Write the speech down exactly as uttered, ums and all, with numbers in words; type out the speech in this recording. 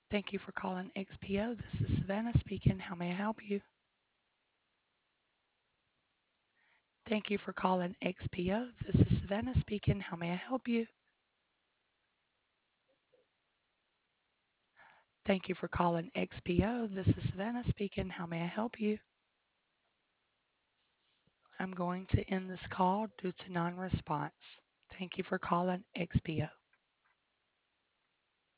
Thank you for calling X P O. This is Savannah speaking. How may I help you? Thank you for calling X P O. This is Savannah speaking. How may I help you? Thank you for calling X P O. This is Savannah speaking. How may I help you? I'm going to end this call due to non response. Thank you for calling X P O.